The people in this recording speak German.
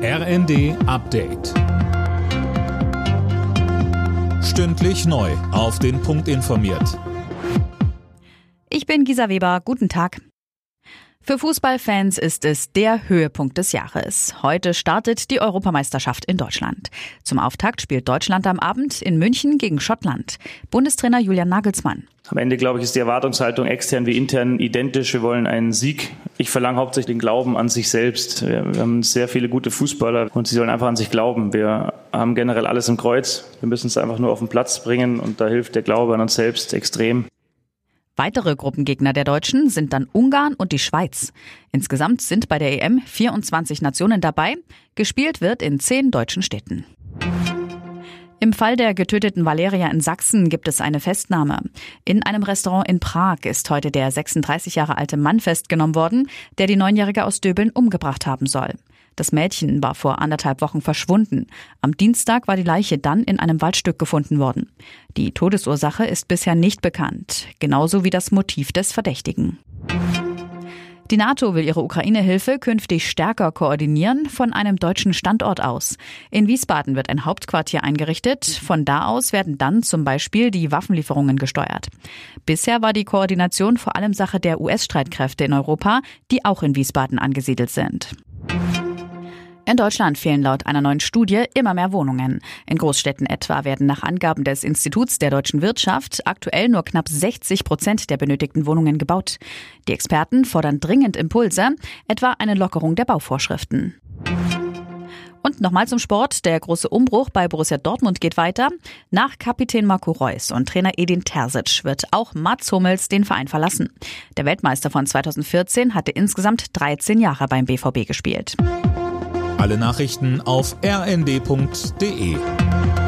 RND Update. Stündlich neu auf den Punkt informiert. Ich bin Gisa Weber, guten Tag. Für Fußballfans ist es der Höhepunkt des Jahres. Heute startet die Europameisterschaft in Deutschland. Zum Auftakt spielt Deutschland am Abend in München gegen Schottland. Bundestrainer Julian Nagelsmann. Am Ende, glaube ich, ist die Erwartungshaltung extern wie intern identisch. Wir wollen einen Sieg. Ich verlange hauptsächlich den Glauben an sich selbst. Wir haben sehr viele gute Fußballer und sie sollen einfach an sich glauben. Wir haben generell alles im Kreuz. Wir müssen es einfach nur auf den Platz bringen und da hilft der Glaube an uns selbst extrem. Weitere Gruppengegner der Deutschen sind dann Ungarn und die Schweiz. Insgesamt sind bei der EM 24 Nationen dabei. Gespielt wird in 10 deutschen Städten. Im Fall der getöteten Valeria in Sachsen gibt es eine Festnahme. In einem Restaurant in Prag ist heute der 36 Jahre alte Mann festgenommen worden, der die 9-Jährige aus Döbeln umgebracht haben soll. Das Mädchen war vor 1,5 Wochen verschwunden. Am Dienstag war die Leiche dann in einem Waldstück gefunden worden. Die Todesursache ist bisher nicht bekannt, genauso wie das Motiv des Verdächtigen. Die NATO will ihre Ukraine-Hilfe künftig stärker koordinieren von einem deutschen Standort aus. In Wiesbaden wird ein Hauptquartier eingerichtet. Von da aus werden dann zum Beispiel die Waffenlieferungen gesteuert. Bisher war die Koordination vor allem Sache der US-Streitkräfte in Europa, die auch in Wiesbaden angesiedelt sind. In Deutschland fehlen laut einer neuen Studie immer mehr Wohnungen. In Großstädten etwa werden nach Angaben des Instituts der deutschen Wirtschaft aktuell nur knapp 60% der benötigten Wohnungen gebaut. Die Experten fordern dringend Impulse, etwa eine Lockerung der Bauvorschriften. Und nochmal zum Sport. Der große Umbruch bei Borussia Dortmund geht weiter. Nach Kapitän Marco Reus und Trainer Edin Terzic wird auch Mats Hummels den Verein verlassen. Der Weltmeister von 2014 hatte insgesamt 13 Jahre beim BVB gespielt. Alle Nachrichten auf rnd.de.